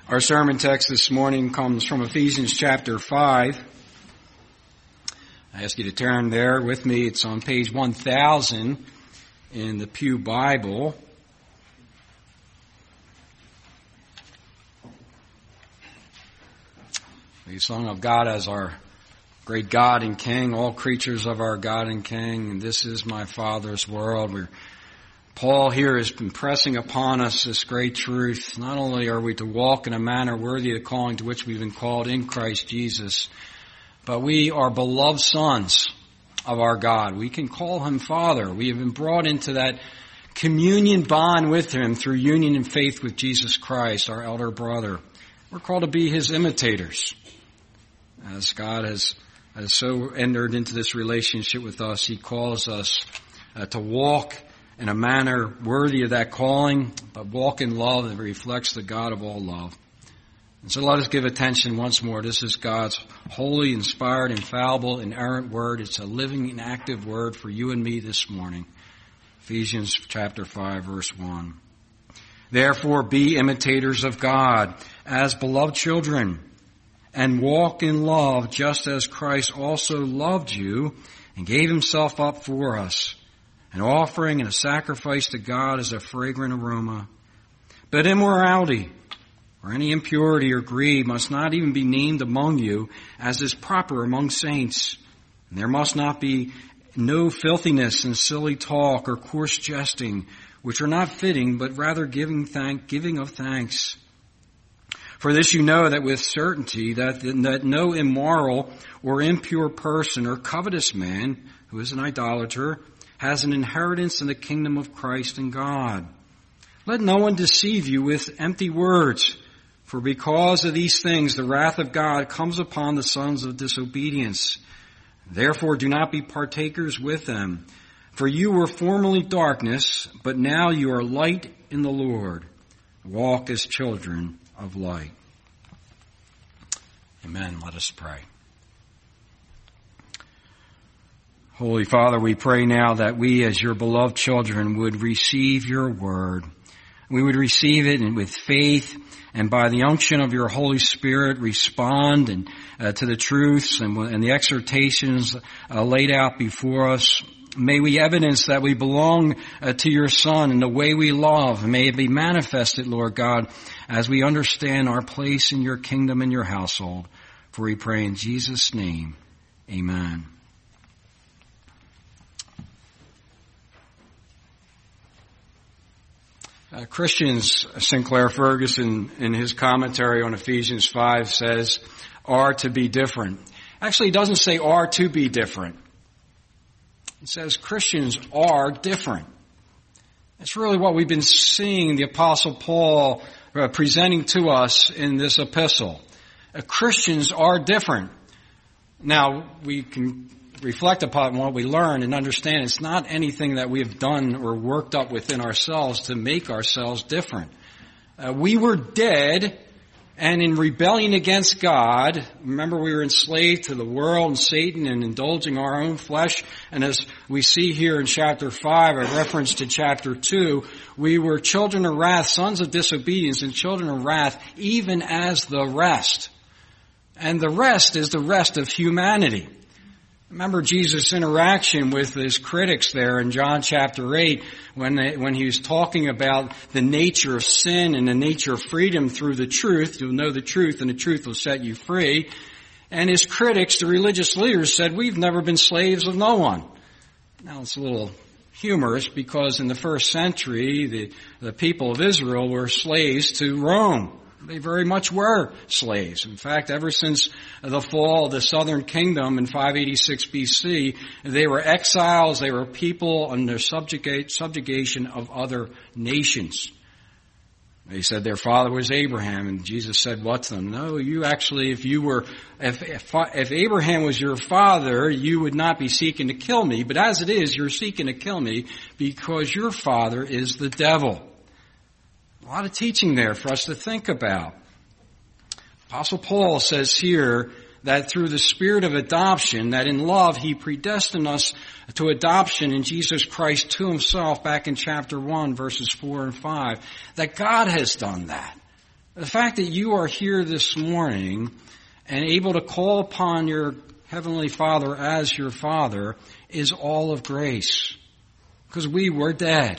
Our sermon text this morning comes from Ephesians chapter 5. I ask you to turn there with me. It's on page 1000 in the Pew Bible. We sung of God as our great God and King, all creatures of our God and King, and this is my Father's world. Paul here has been pressing upon us this great truth. Not only are we to walk in a manner worthy of the calling to which we've been called in Christ Jesus, but we are beloved sons of our God. We can call Him Father. We have been brought into that communion bond with Him through union and faith with Jesus Christ, our elder brother. We're called to be His imitators. As God has so entered into this relationship with us, He calls us to walk in a manner worthy of that calling, but walk in love that reflects the God of all love. And so let us give attention once more. This is God's holy, inspired, infallible, inerrant word. It's a living and active word for you and me this morning. Ephesians chapter 5, verse 1. Therefore be imitators of God as beloved children, and walk in love just as Christ also loved you and gave Himself up for us, an offering and a sacrifice to God as a fragrant aroma. But immorality or any impurity or greed must not even be named among you, as is proper among saints. And there must not be no filthiness and silly talk or coarse jesting, which are not fitting, but rather giving of thanks. For this you know that with certainty that no immoral or impure person or covetous man, who is an idolater, has an inheritance in the kingdom of Christ and God. Let no one deceive you with empty words, for because of these things the wrath of God comes upon the sons of disobedience. Therefore do not be partakers with them. For you were formerly darkness, but now you are light in the Lord. Walk as children of light. Amen. Let us pray. Holy Father, we pray now that we as your beloved children would receive your word. We would receive it with faith, and by the unction of your Holy Spirit respond to the truths and the exhortations laid out before us. May we evidence that we belong to your Son in the way we love. May it be manifested, Lord God, as we understand our place in your kingdom and your household. For we pray in Jesus' name. Amen. Christian Sinclair Ferguson, in his commentary on Ephesians 5, says, are to be different. Actually, he doesn't say are to be different. It says Christians are different. That's really what we've been seeing the Apostle Paul presenting to us in this epistle. Christians are different. Now, we can reflect upon what we learn and understand it's not anything that we have done or worked up within ourselves to make ourselves different. We were dead and in rebellion against God. Remember, we were enslaved to the world and Satan and indulging our own flesh. And as we see here in chapter 5, a reference to chapter 2, we were children of wrath, sons of disobedience, and children of wrath, even as the rest. And the rest is the rest of humanity. Remember Jesus' interaction with his critics there in John chapter 8 when he was talking about the nature of sin and the nature of freedom through the truth. You'll know the truth and the truth will set you free. And his critics, the religious leaders, said, we've never been slaves of no one. Now it's a little humorous because in the first century the people of Israel were slaves to Rome. They very much were slaves. In fact, ever since the fall of the southern kingdom in 586 BC, they were exiles, they were people under subjugation of other nations. They said their father was Abraham, and Jesus said what to them? No, you actually, if Abraham was your father, you would not be seeking to kill me, but as it is, you're seeking to kill me because your father is the devil. A lot of teaching there for us to think about. Apostle Paul says here that through the spirit of adoption, that in love he predestined us to adoption in Jesus Christ to himself back in chapter 1, verses 4 and 5. That God has done that. The fact that you are here this morning and able to call upon your Heavenly Father as your Father is all of grace. Because we were dead.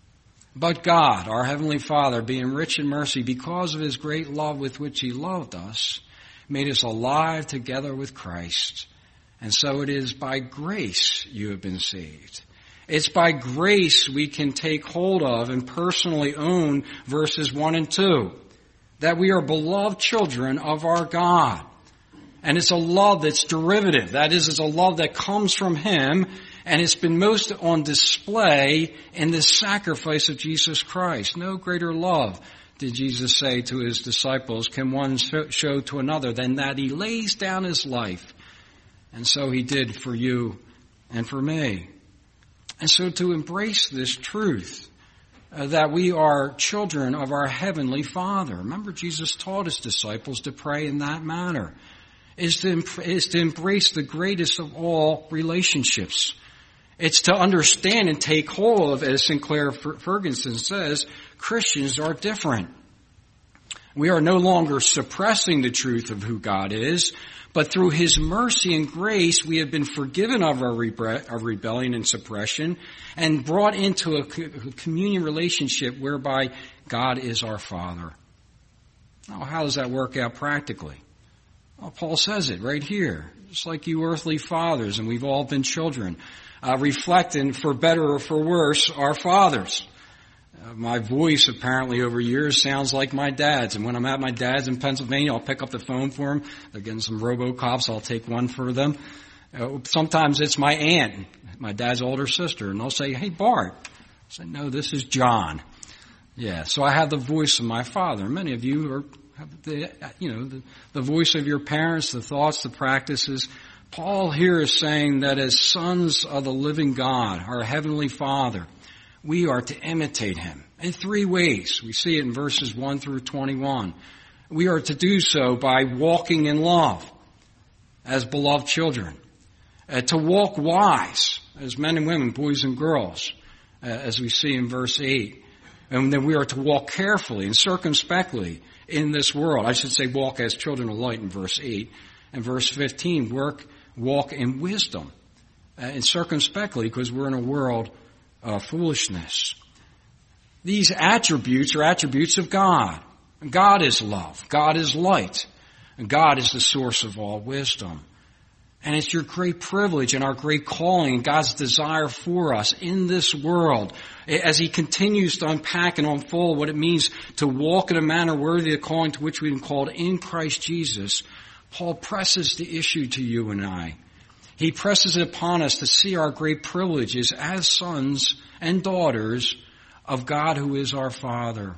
But God, our Heavenly Father, being rich in mercy because of His great love with which He loved us, made us alive together with Christ. And so it is by grace you have been saved. It's by grace we can take hold of and personally own verses 1 and 2. That we are beloved children of our God. And it's a love that's derivative. That is, it's a love that comes from Him, and it's been most on display in the sacrifice of Jesus Christ. No greater love, did Jesus say to His disciples, can one show to another than that He lays down His life. And so He did for you and for me. And so to embrace this truth, that we are children of our Heavenly Father. Remember, Jesus taught His disciples to pray in that manner. Is to embrace the greatest of all relationships. It's to understand and take hold of, as Sinclair Ferguson says, Christians are different. We are no longer suppressing the truth of who God is, but through His mercy and grace, we have been forgiven of our rebellion and suppression and brought into a communion relationship whereby God is our Father. Now, how does that work out practically? Well, Paul says it right here. Just like you earthly fathers, and we've all been children, reflecting, for better or for worse, our fathers. My voice, apparently, over years sounds like my dad's. And when I'm at my dad's in Pennsylvania, I'll pick up the phone for him. They're getting some RoboCops. I'll take one for them. Sometimes it's my aunt, my dad's older sister, and they'll say, "Hey, Bart." I say, "No, this is John." Yeah, so I have the voice of my father. Many of you have the voice of your parents, the thoughts, the practices. Paul here is saying that as sons of the living God, our Heavenly Father, we are to imitate Him in 3 ways. We see it in verses 1 through 21. We are to do so by walking in love as beloved children. To walk wise as men and women, boys and girls, as we see in verse 8. And then we are to walk carefully and circumspectly in this world. I should say walk as children of light in verse 8. And verse 15, walk in wisdom and circumspectly, because we're in a world of foolishness. These attributes are attributes of God. God is love. God is light. And God is the source of all wisdom. And it's your great privilege and our great calling, God's desire for us in this world, as He continues to unpack and unfold what it means to walk in a manner worthy of the calling to which we've been called in Christ Jesus. Paul presses the issue to you and I. He presses it upon us to see our great privileges as sons and daughters of God who is our Father,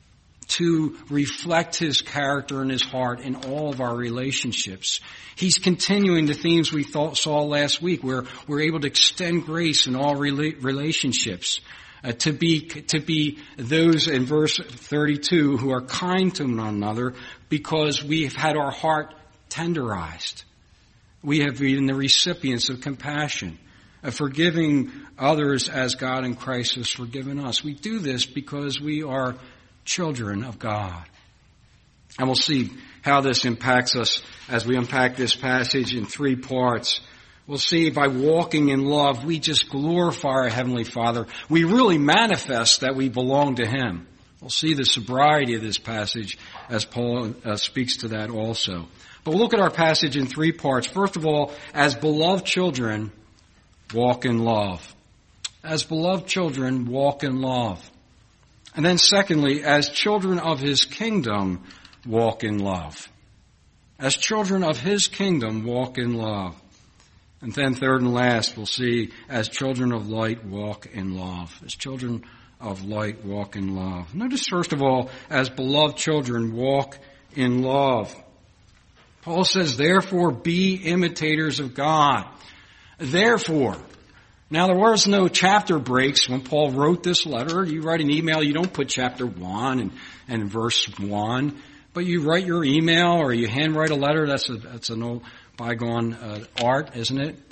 to reflect His character and His heart in all of our relationships. He's continuing the themes we saw last week, where we're able to extend grace in all relationships, to be those in verse 32 who are kind to one another because we've had our heart tenderized. We have been the recipients of compassion, of forgiving others as God in Christ has forgiven us. We do this because we are children of God. And we'll see how this impacts us as we unpack this passage in 3 parts. We'll see by walking in love, we just glorify our Heavenly Father. We really manifest that we belong to Him. We'll see the sobriety of this passage as Paul speaks to that also. But we'll look at our passage in 3 parts. First of all, as beloved children, walk in love. As beloved children, walk in love. And then secondly, as children of His kingdom, walk in love. As children of His kingdom, walk in love. And then third and last, we'll see, as children of light, walk in love. As children of light, walk in love. Notice, first of all, as beloved children, walk in love. Paul says, therefore, be imitators of God. Therefore. Now, there was no chapter breaks when Paul wrote this letter. You write an email, you don't put chapter 1 and verse 1, but you write your email or you handwrite a letter. That's an old bygone art, isn't it?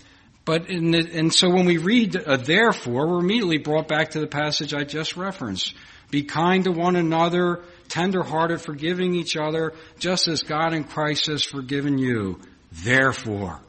And so when we read therefore, we're immediately brought back to the passage I just referenced. Be kind to one another, tender-hearted, forgiving each other, just as God in Christ has forgiven you. Therefore,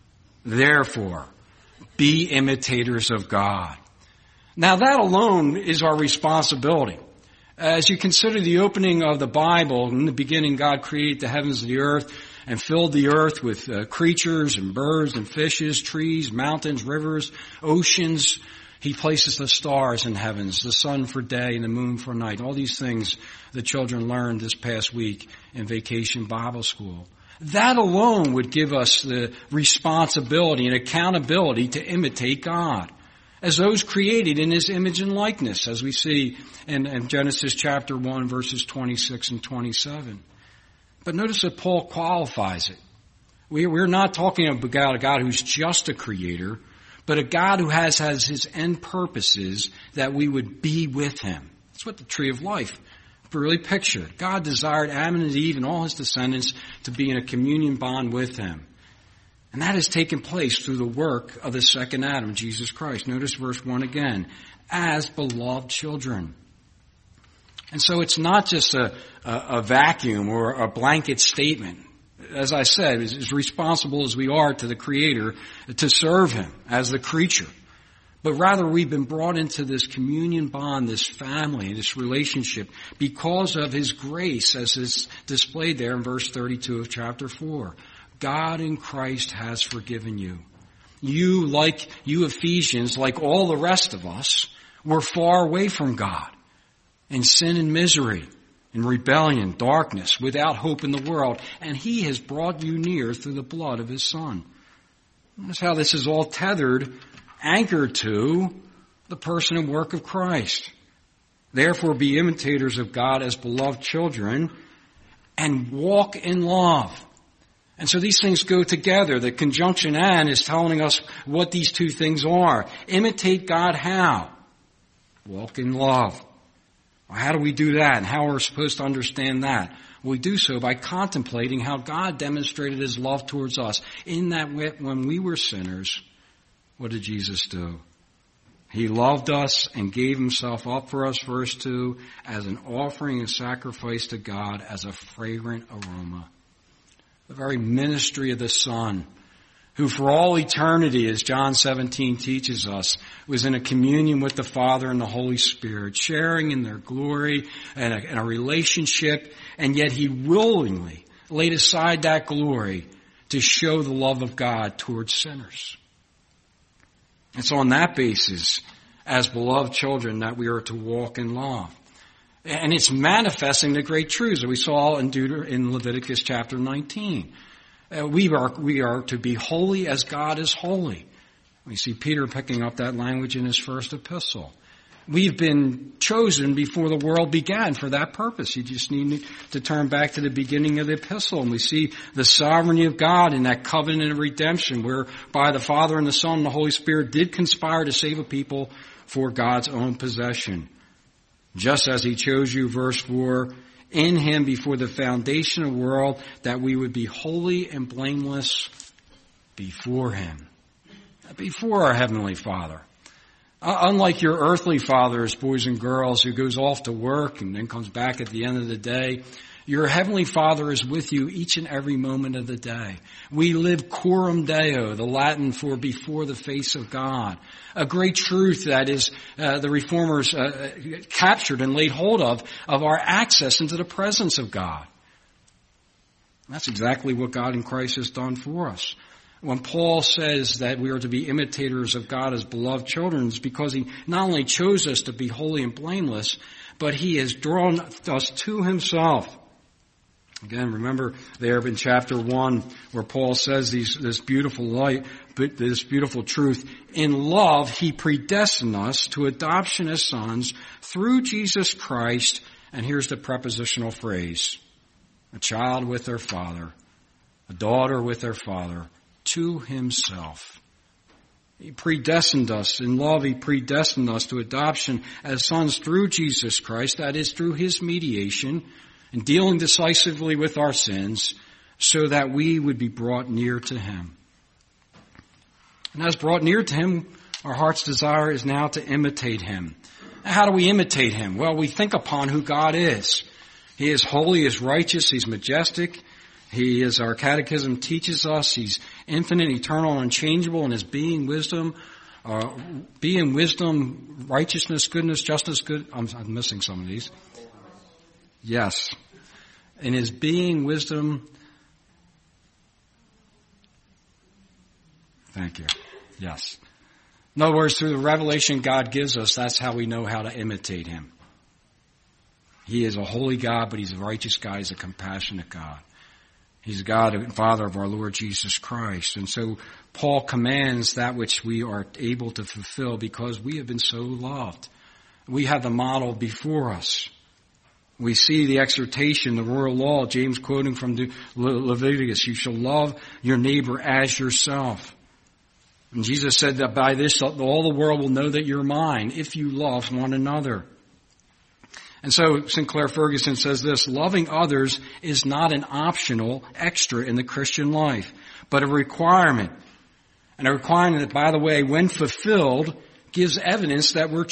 be imitators of God. Now that alone is our responsibility. As you consider the opening of the Bible, in the beginning God created the heavens and the earth and filled the earth with creatures and birds and fishes, trees, mountains, rivers, oceans. He places the stars in heavens, the sun for day and the moon for night. All these things the children learned this past week in Vacation Bible School. That alone would give us the responsibility and accountability to imitate God as those created in His image and likeness, as we see in Genesis chapter 1, verses 26 and 27. But notice that Paul qualifies it. We're not talking about a God who's just a creator, but a God who has His end purposes that we would be with Him. That's what the tree of life really pictured. God desired Adam and Eve and all his descendants to be in a communion bond with Him. And that has taken place through the work of the second Adam, Jesus Christ. Notice verse 1 again. As beloved children. And so it's not just a vacuum or a blanket statement. As I said, as responsible as we are to the Creator to serve Him as the creature. But rather we've been brought into this communion bond, this family, this relationship because of His grace as is displayed there in verse 32 of chapter 4. God in Christ has forgiven you. You Ephesians, like all the rest of us, were far away from God in sin and misery, in rebellion, darkness, without hope in the world. And He has brought you near through the blood of His Son. Notice how this is all tethered, anchored to the person and work of Christ. Therefore, be imitators of God as beloved children and walk in love. And so these things go together. The conjunction "and" is telling us what these two things are. Imitate God how? Walk in love. Well, how do we do that? And how are we supposed to understand that? We do so by contemplating how God demonstrated His love towards us. In that when we were sinners, what did Jesus do? He loved us and gave Himself up for us, verse 2, as an offering and sacrifice to God as a fragrant aroma. The very ministry of the Son, who for all eternity, as John 17 teaches us, was in a communion with the Father and the Holy Spirit, sharing in their glory and a relationship, and yet He willingly laid aside that glory to show the love of God towards sinners. It's on that basis, as beloved children, that we are to walk in love. And it's manifesting the great truths that we saw in Leviticus chapter 19. We are to be holy as God is holy. We see Peter picking up that language in his first epistle. We've been chosen before the world began for that purpose. You just need to turn back to the beginning of the epistle, and we see the sovereignty of God in that covenant of redemption, whereby the Father and the Son and the Holy Spirit did conspire to save a people for God's own possession. Just as He chose you, verse 4, in Him before the foundation of the world, that we would be holy and blameless before Him. Before our Heavenly Father. Unlike your earthly fathers, boys and girls, who goes off to work and then comes back at the end of the day, your Heavenly Father is with you each and every moment of the day. We live coram Deo, the Latin for before the face of God. A great truth that is the Reformers captured and laid hold of our access into the presence of God. That's exactly what God in Christ has done for us. When Paul says that we are to be imitators of God as beloved children, it's because He not only chose us to be holy and blameless, but He has drawn us to Himself. Again, remember there in chapter 1 where Paul says this beautiful truth. In love, He predestined us to adoption as sons through Jesus Christ. And here's the prepositional phrase. A child with their father, a daughter with their father, to Himself. He predestined us. In love, He predestined us to adoption as sons through Jesus Christ. That is, through His mediation and dealing decisively with our sins so that we would be brought near to Him. And as brought near to Him, our heart's desire is now to imitate Him. How do we imitate Him? Well, we think upon who God is. He is holy, He is righteous, He's majestic. He is, our catechism teaches us, He's infinite, eternal, and unchangeable in His being, wisdom, righteousness, goodness, justice, good. I'm missing some of these. Yes. In His being, wisdom. Thank you. Yes. In other words, through the revelation God gives us, that's how we know how to imitate Him. He is a holy God, but He's a righteous God. He's a compassionate God. He's God and Father of our Lord Jesus Christ. And so Paul commands that which we are able to fulfill because we have been so loved. We have the model before us. We see the exhortation, the royal law, James quoting from Leviticus, you shall love your neighbor as yourself. And Jesus said that by this all the world will know that you're mine if you love one another. And so Sinclair Ferguson says this, loving others is not an optional extra in the Christian life, but a requirement. And a requirement that, by the way, when fulfilled, gives evidence that we're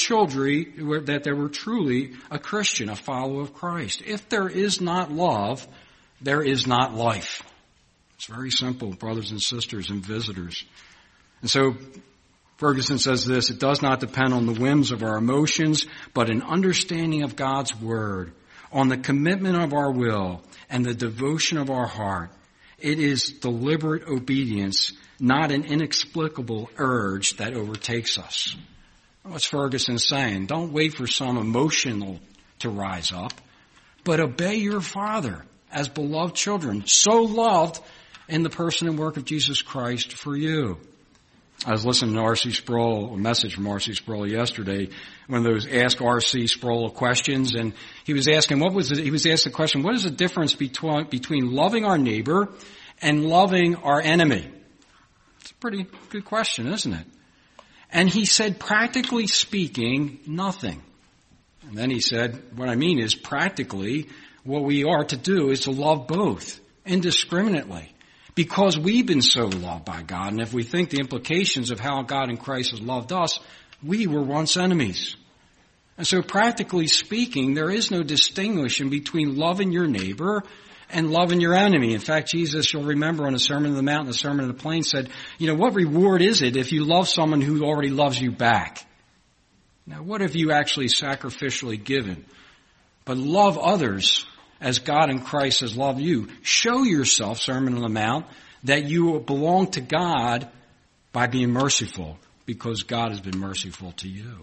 truly a Christian, a follower of Christ. If there is not love, there is not life. It's very simple, brothers and sisters and visitors. And so Ferguson says this, it does not depend on the whims of our emotions, but an understanding of God's Word, on the commitment of our will and the devotion of our heart. It is deliberate obedience, not an inexplicable urge that overtakes us. What's Ferguson saying? Don't wait for some emotional to rise up, but obey your Father as beloved children, so loved in the person and work of Jesus Christ for you. I was listening to R.C. Sproul, a message from R.C. Sproul yesterday, one of those Ask R.C. Sproul questions, and he was asking, he was asked the question, what is the difference between loving our neighbor and loving our enemy? It's a pretty good question, isn't it? And he said, practically speaking, nothing. And then he said, what I mean is practically what we are to do is to love both indiscriminately. Because we've been so loved by God, and if we think the implications of how God in Christ has loved us, we were once enemies. And so practically speaking, there is no distinguishing between loving your neighbor and loving your enemy. In fact, Jesus, you'll remember on the Sermon on the Mount and the Sermon on the Plain said, what reward is it if you love someone who already loves you back? Now, what have you actually sacrificially given? But love others as God in Christ has loved you. Show yourself, Sermon on the Mount, that you belong to God by being merciful, because God has been merciful to you.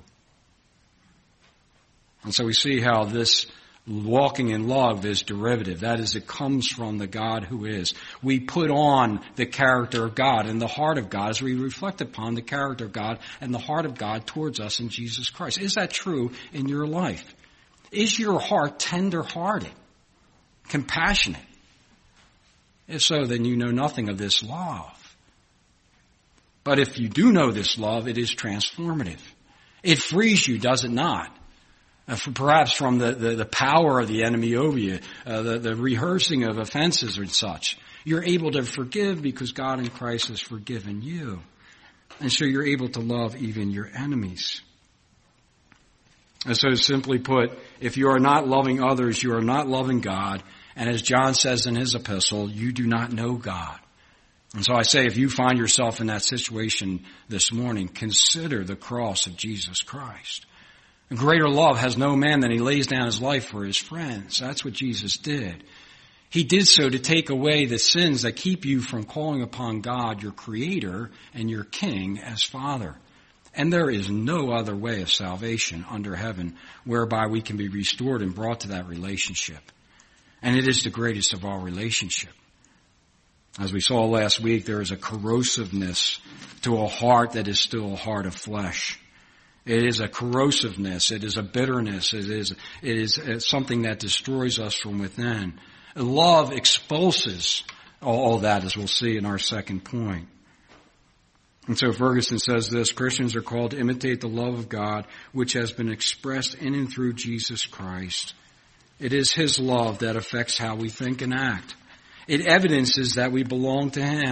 And so we see how this walking in love is derivative. That is, it comes from the God who is. We put on the character of God and the heart of God as we reflect upon the character of God and the heart of God towards us in Jesus Christ. Is that true in your life? Is your heart tender-hearted? Compassionate? If so, then you know nothing of this love. But if you do know this love, it is transformative. It frees you, does it not? Perhaps from the power of the enemy over you, the rehearsing of offenses and such. You're able to forgive because God in Christ has forgiven you. And so you're able to love even your enemies. And so simply put, if you are not loving others, you are not loving God. And as John says in his epistle, you do not know God. And so I say, if you find yourself in that situation this morning, consider the cross of Jesus Christ. A greater love has no man than he lays down his life for his friends. That's what Jesus did. He did so to take away the sins that keep you from calling upon God, your Creator, and your King as Father. And there is no other way of salvation under heaven whereby we can be restored and brought to that relationship. And it is the greatest of all relationship. As we saw last week, there is a corrosiveness to a heart that is still a heart of flesh. It is a corrosiveness. It is a bitterness. It is something that destroys us from within. Love expulses all that, as we'll see in our second point. And so Ferguson says this, Christians are called to imitate the love of God, which has been expressed in and through Jesus Christ. It is His love that affects how we think and act. It evidences that we belong to Him.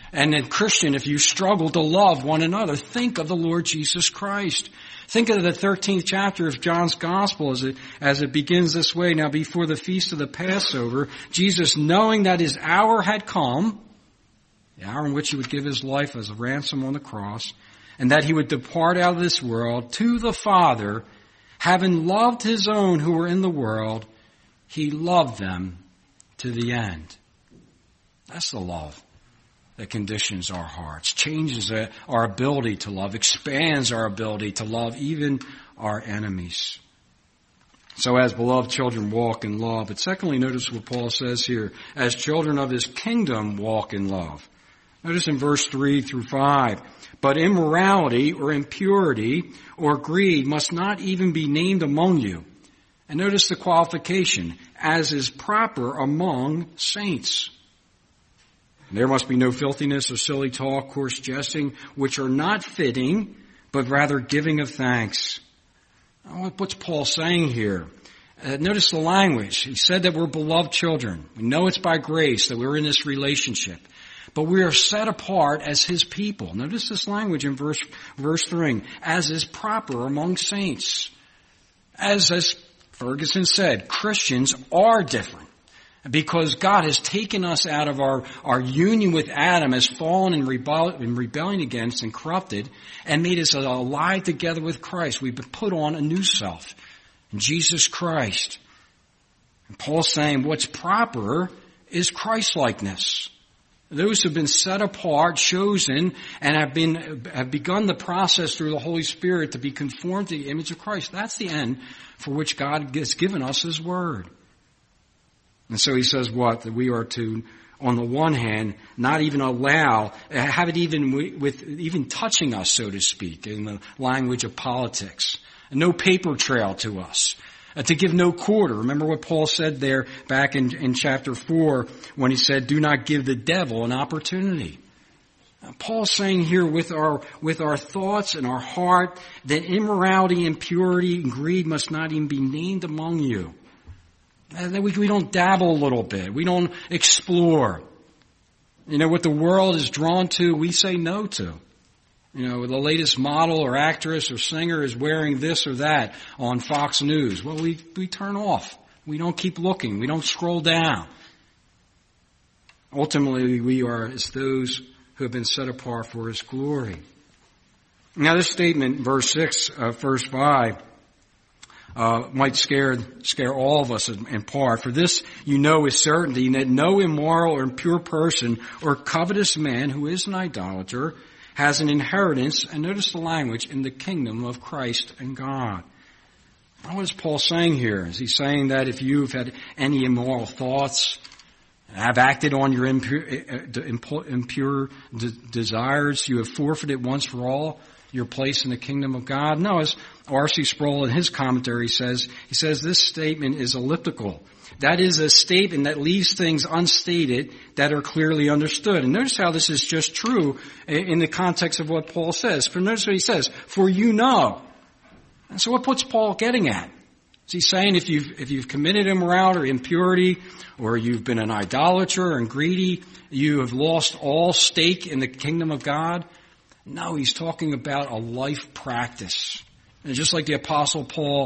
And then, Christian, if you struggle to love one another, think of the Lord Jesus Christ. Think of the 13th chapter of John's Gospel as it begins this way. Now, before the feast of the Passover, Jesus, knowing that his hour had come, the hour in which he would give his life as a ransom on the cross, and that he would depart out of this world to the Father, having loved his own who were in the world, he loved them to the end. That's the love that conditions our hearts, changes our ability to love, expands our ability to love even our enemies. So as beloved children walk in love. But secondly, notice what Paul says here, as children of his kingdom walk in love. Notice in verse 3 through 5, but immorality or impurity or greed must not even be named among you. And notice the qualification, as is proper among saints. There must be no filthiness or silly talk, coarse jesting, which are not fitting, but rather giving of thanks. What's Paul saying here? Notice the language. He said that we're beloved children. We know it's by grace that we're in this relationship. But we are set apart as his people. Notice this language in verse 3. As is proper among saints. As Ferguson said, Christians are different. Because God has taken us out of our union with Adam as fallen and rebelling against and corrupted, and made us alive together with Christ. We've been put on a new self, Jesus Christ. And Paul's saying what's proper is Christ-likeness. Those who have been set apart, chosen, and have begun the process through the Holy Spirit to be conformed to the image of Christ. That's the end for which God has given us his word. And so he says what? That we are to, on the one hand, not even allow, have it even touching us, so to speak, in the language of politics. No paper trail to us. To give no quarter. Remember what Paul said there back in chapter 4 when he said, do not give the devil an opportunity. Paul's saying here with our thoughts and our heart that immorality, impurity, and greed must not even be named among you. That we don't dabble a little bit. We don't explore. You know, what the world is drawn to, we say no to. You know, the latest model or actress or singer is wearing this or that on Fox News. Well, we turn off. We don't keep looking. We don't scroll down. Ultimately, we are as those who have been set apart for his glory. Now, this statement, verse 6, verse 5, might scare all of us in part. For this you know with certainty that no immoral or impure person or covetous man who is an idolater has an inheritance, and notice the language, in the kingdom of Christ and God. What is Paul saying here? Is he saying that if you've had any immoral thoughts, have acted on your impure desires, you have forfeited once for all your place in the kingdom of God? No, as R.C. Sproul in his commentary says, he says this statement is elliptical. That is a statement that leaves things unstated that are clearly understood. And notice how this is just true in the context of what Paul says. For notice what he says, for you know. And so what's Paul getting at? Is he saying if you've committed immorality or impurity, or you've been an idolater and greedy, you have lost all stake in the kingdom of God? No, he's talking about a life practice. And just like the Apostle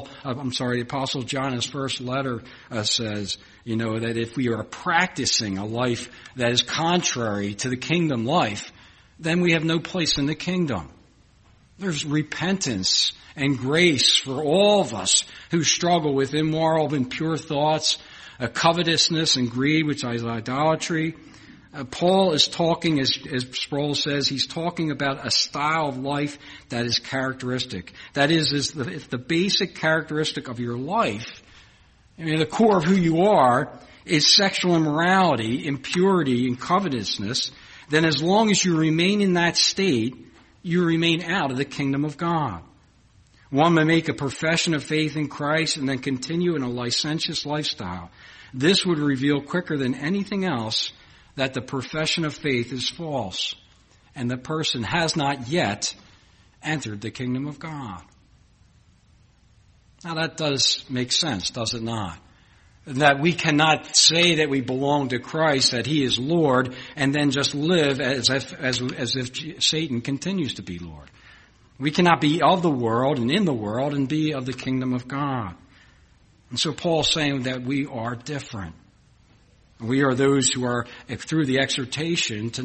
John in his first letter says, you know, that if we are practicing a life that is contrary to the kingdom life, then we have no place in the kingdom. There's repentance and grace for all of us who struggle with immoral, impure thoughts, covetousness and greed, which is idolatry. Paul is talking, as Sproul says, he's talking about a style of life that is characteristic. That is if the basic characteristic of your life, I mean, the core of who you are, is sexual immorality, impurity, and covetousness, then as long as you remain in that state, you remain out of the kingdom of God. One may make a profession of faith in Christ and then continue in a licentious lifestyle. This would reveal quicker than anything else that the profession of faith is false and the person has not yet entered the kingdom of God. Now that does make sense, does it not? That we cannot say that we belong to Christ, that He is Lord, and then just live as if Satan continues to be Lord. We cannot be of the world and in the world and be of the kingdom of God. And so Paul's saying that we are different. We are those who are, through the exhortation, to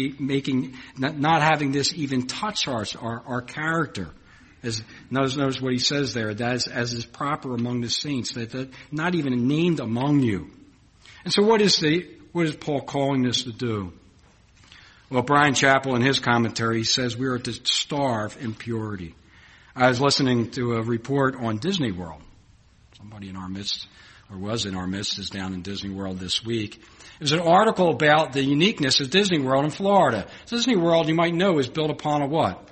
not having this even touch our character. Notice what he says there, that as is proper among the saints, that not even named among you. And so what is Paul calling us to do? Well, Brian Chappell in his commentary says we are to starve in purity. I was listening to a report on Disney World. Somebody in our midst, or was in our midst, is down in Disney World this week. It was an article about the uniqueness of Disney World in Florida. Disney World, you might know, is built upon a what?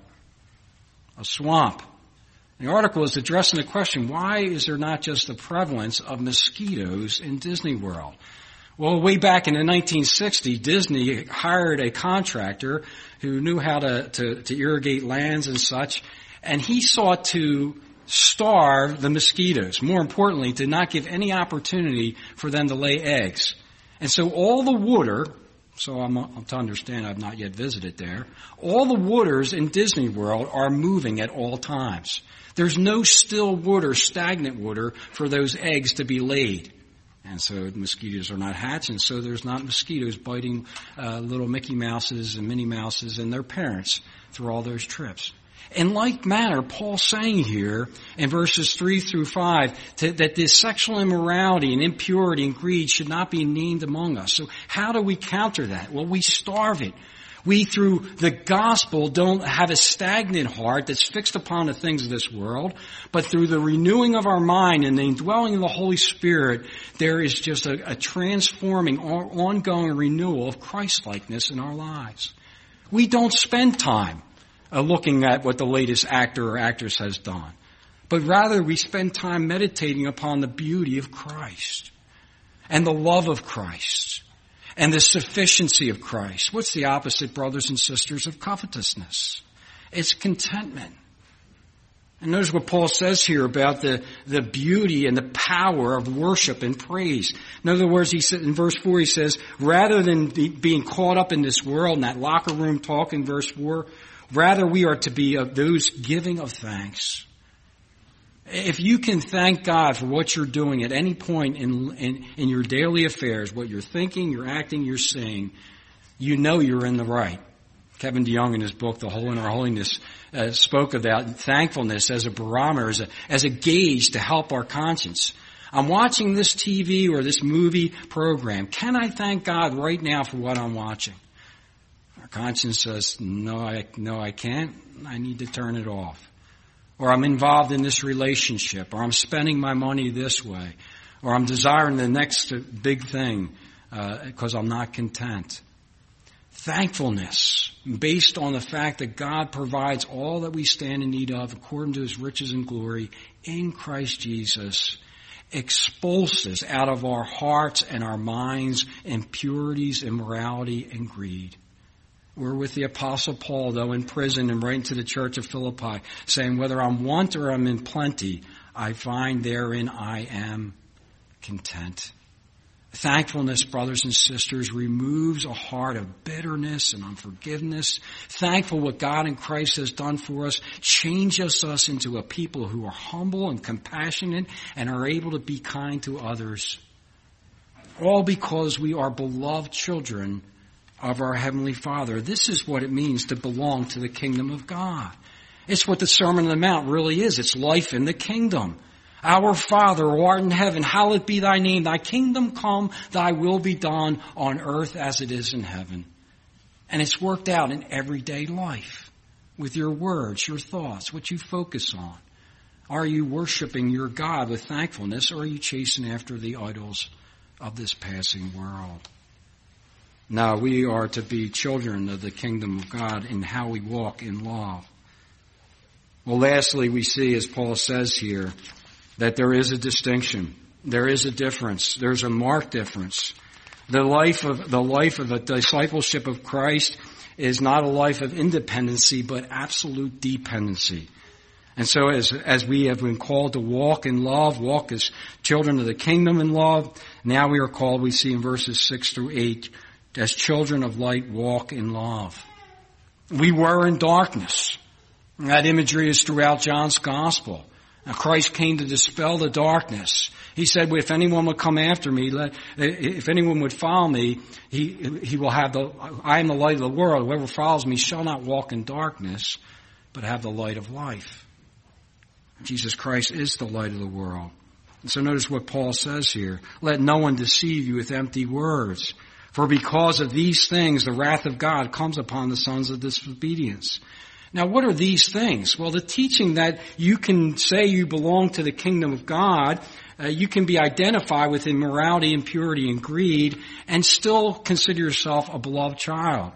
A swamp. The article is addressing the question, why is there not just the prevalence of mosquitoes in Disney World? Well, way back in the 1960s, Disney hired a contractor who knew how to irrigate lands and such, and he sought to starve the mosquitoes. More importantly, to not give any opportunity for them to lay eggs. And so all the water, so I'm to understand I've not yet visited there, all the waters in Disney World are moving at all times. There's no still water, stagnant water for those eggs to be laid. And so the mosquitoes are not hatching, so there's not mosquitoes biting little Mickey Mouses and Minnie Mouses and their parents through all those trips. In like manner, Paul's saying here in verses 3 through 5 that this sexual immorality and impurity and greed should not be named among us. So how do we counter that? Well, we starve it. We, through the gospel, don't have a stagnant heart that's fixed upon the things of this world, but through the renewing of our mind and the indwelling of the Holy Spirit, there is just a transforming, ongoing renewal of Christ-likeness in our lives. We don't spend time looking at what the latest actor or actress has done, but rather we spend time meditating upon the beauty of Christ and the love of Christ and the sufficiency of Christ. What's the opposite, brothers and sisters, of covetousness? It's contentment. And notice what Paul says here about the beauty and the power of worship and praise. In other words, he said in verse 4, he says, rather than being caught up in this world, in that locker room talk in verse 4, rather we are to be of those giving of thanks. If you can thank God for what you're doing at any point in your daily affairs, what you're thinking, you're acting, you're saying, you know you're in the right. Kevin DeYoung in his book, The Whole Inner Holiness, spoke about thankfulness as a barometer, as a gauge to help our conscience. I'm watching this TV or this movie program. Can I thank God right now for what I'm watching? Our conscience says, no, I can't. I need to turn it off. Or I'm involved in this relationship, or I'm spending my money this way, or I'm desiring the next big thing because I'm not content. Thankfulness, based on the fact that God provides all that we stand in need of according to His riches and glory in Christ Jesus, expulses out of our hearts and our minds impurities, immorality, and greed. We're with the Apostle Paul, though, in prison and writing to the church of Philippi, saying, whether I'm want or I'm in plenty, I find therein I am content. Thankfulness, brothers and sisters, removes a heart of bitterness and unforgiveness. Thankful what God in Christ has done for us changes us into a people who are humble and compassionate and are able to be kind to others. All because we are beloved children of our Heavenly Father. This is what it means to belong to the kingdom of God. It's what the Sermon on the Mount really is. It's life in the kingdom. Our Father, who art in heaven, hallowed be thy name. Thy kingdom come, thy will be done on earth as it is in heaven. And it's worked out in everyday life with your words, your thoughts, what you focus on. Are you worshiping your God with thankfulness, or are you chasing after the idols of this passing world? Now, we are to be children of the kingdom of God in how we walk in love. Well, lastly, we see, as Paul says here, that there is a distinction. There is a difference. There's a marked difference. The life of a discipleship of Christ is not a life of independency, but absolute dependency. And so as we have been called to walk in love, walk as children of the kingdom in love, now we are called, we see in verses 6 through 8, as children of light, walk in love. We were in darkness. That imagery is throughout John's gospel. Now Christ came to dispel the darkness. He said, if anyone would come after me, if anyone would follow me, he will have I am the light of the world. Whoever follows me shall not walk in darkness, but have the light of life. Jesus Christ is the light of the world. And so notice what Paul says here. Let no one deceive you with empty words. For because of these things, the wrath of God comes upon the sons of disobedience. Now, what are these things? Well, the teaching that you can say you belong to the kingdom of God, you can be identified with immorality, impurity, and greed, and still consider yourself a beloved child.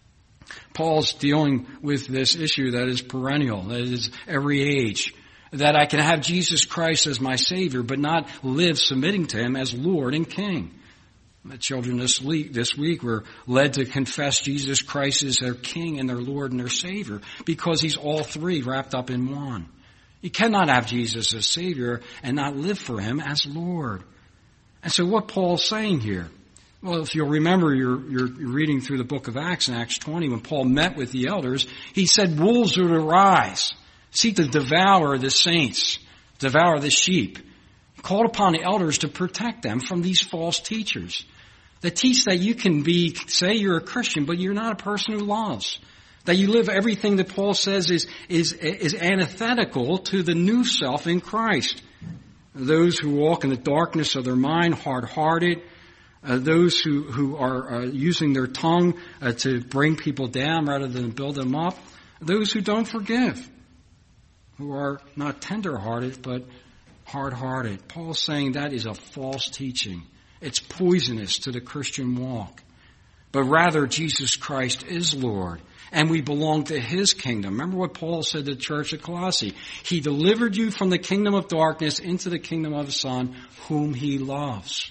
Paul's dealing with this issue that is perennial, that is every age. That I can have Jesus Christ as my Savior, but not live submitting to Him as Lord and King. The children this week were led to confess Jesus Christ as their King and their Lord and their Savior, because He's all three wrapped up in one. You cannot have Jesus as Savior and not live for Him as Lord. And so what Paul's saying here, well, if you'll remember, you're reading through the book of Acts, in Acts 20, when Paul met with the elders, he said, wolves would arise. Seek to devour the saints, devour the sheep. He called upon the elders to protect them from these false teachers that teach that you can say you're a Christian, but you're not a person who loves. That you live everything that Paul says is antithetical to the new self in Christ. Those who walk in the darkness of their mind, hard-hearted. Those who are using their tongue to bring people down rather than build them up. Those who don't forgive. Who are not tender-hearted, but hard-hearted. Paul's saying that is a false teaching. It's poisonous to the Christian walk. But rather, Jesus Christ is Lord, and we belong to His kingdom. Remember what Paul said to the church at Colossae. He delivered you from the kingdom of darkness into the kingdom of His Son, whom He loves.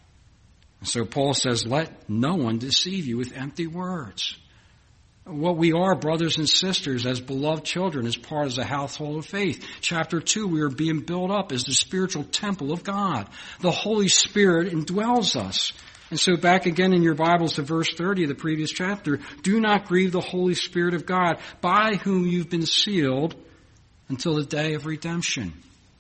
And so Paul says, let no one deceive you with empty words. What we are, brothers and sisters, as beloved children, as part of the household of faith. Chapter 2, we are being built up as the spiritual temple of God. The Holy Spirit indwells us. And so back again in your Bibles to verse 30 of the previous chapter, do not grieve the Holy Spirit of God, by whom you've been sealed until the day of redemption.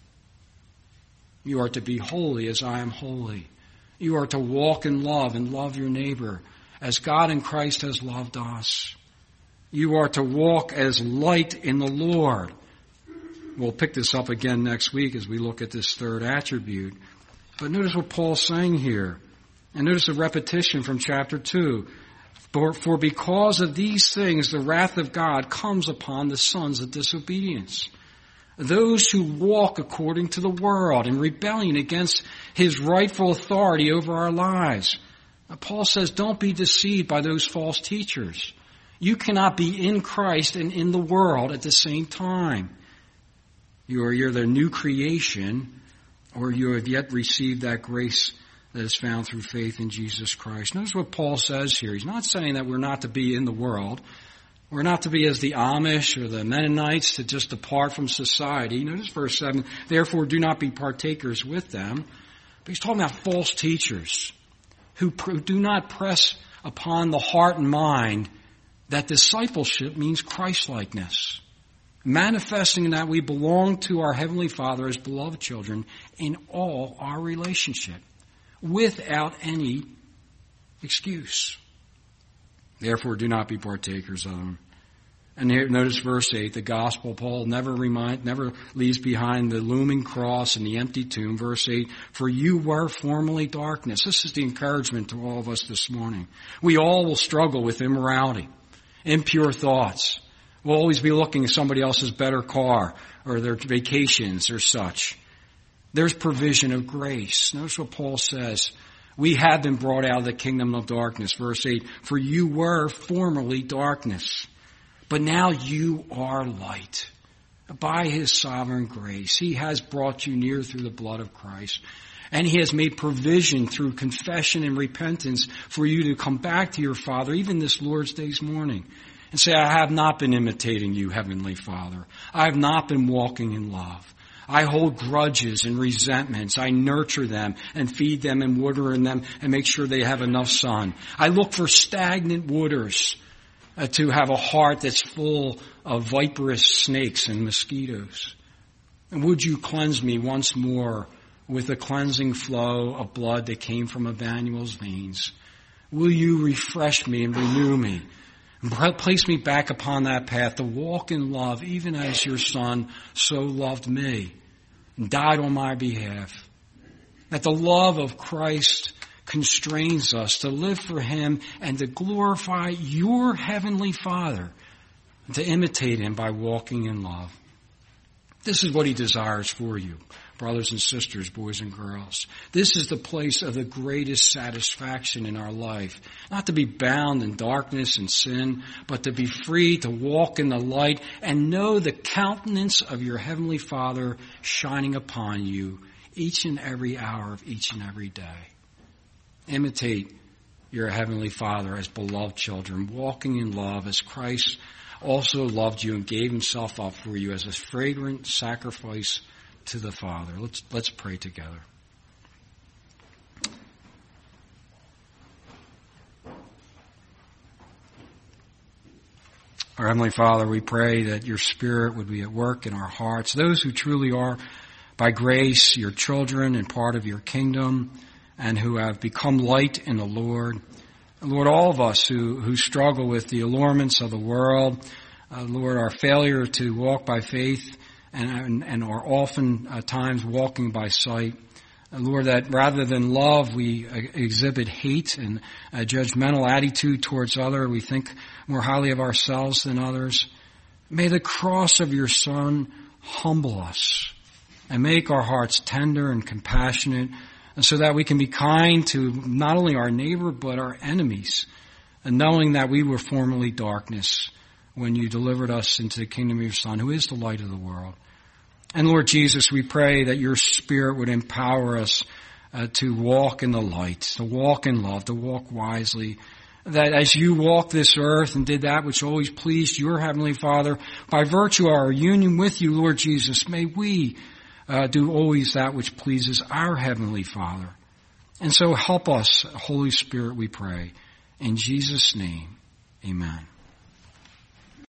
You are to be holy as I am holy. You are to walk in love and love your neighbor as God in Christ has loved us. You are to walk as light in the Lord. We'll pick this up again next week as we look at this third attribute. But notice what Paul's saying here. And notice a repetition from chapter 2. For because of these things, the wrath of God comes upon the sons of disobedience. Those who walk according to the world in rebellion against His rightful authority over our lives. Paul says, don't be deceived by those false teachers. You cannot be in Christ and in the world at the same time. You're the new creation, or you have yet received that grace that is found through faith in Jesus Christ. Notice what Paul says here. He's not saying that we're not to be in the world. We're not to be as the Amish or the Mennonites to just depart from society. Notice verse 7, therefore do not be partakers with them. But he's talking about false teachers who do not press upon the heart and mind that discipleship means Christ-likeness, manifesting that we belong to our Heavenly Father as beloved children in all our relationship, without any excuse. Therefore, do not be partakers of them. And here, notice verse 8, the gospel, Paul never leaves behind the looming cross and the empty tomb. Verse 8, for you were formerly darkness. This is the encouragement to all of us this morning. We all will struggle with immorality, impure thoughts. We'll always be looking at somebody else's better car or their vacations or such. There's provision of grace. Notice what Paul says. We have been brought out of the kingdom of darkness. Verse 8, for you were formerly darkness, but now you are light. By His sovereign grace, He has brought you near through the blood of Christ. And He has made provision through confession and repentance for you to come back to your Father, even this Lord's Day's morning. and say, I have not been imitating you, Heavenly Father. I have not been walking in love. I hold grudges and resentments. I nurture them and feed them and water in them and make sure they have enough sun. I look for stagnant waters to have a heart that's full of viperous snakes and mosquitoes. And would you cleanse me once more with the cleansing flow of blood that came from Emmanuel's veins? Will you refresh me and renew me and place me back upon that path to walk in love, even as your Son so loved me and died on my behalf? That the love of Christ constrains us to live for Him and to glorify your Heavenly Father, and to imitate Him by walking in love. This is what He desires for you, brothers and sisters, boys and girls. This is the place of the greatest satisfaction in our life. Not to be bound in darkness and sin, but to be free to walk in the light and know the countenance of your Heavenly Father shining upon you each and every hour of each and every day. Imitate your Heavenly Father as beloved children, walking in love as Christ also loved you and gave Himself up for you as a fragrant sacrifice to the Father. Let's pray together. Our Heavenly Father, we pray that your Spirit would be at work in our hearts. Those who truly are, by grace, your children and part of your kingdom, and who have become light in the Lord. Lord, all of us who struggle with the allurements of the world, Lord, our failure to walk by faith and are often times walking by sight. Lord, that rather than love, we exhibit hate and a judgmental attitude towards others. We think more highly of ourselves than others. May the cross of your Son humble us and make our hearts tender and compassionate, and so that we can be kind to not only our neighbor but our enemies, and knowing that we were formerly darkness when you delivered us into the kingdom of your Son, who is the light of the world. And Lord Jesus, we pray that your Spirit would empower us to walk in the light, to walk in love, to walk wisely. That as you walked this earth and did that which always pleased your Heavenly Father, by virtue of our union with you, Lord Jesus, may we do always that which pleases our Heavenly Father. And so help us, Holy Spirit, we pray. In Jesus' name, amen.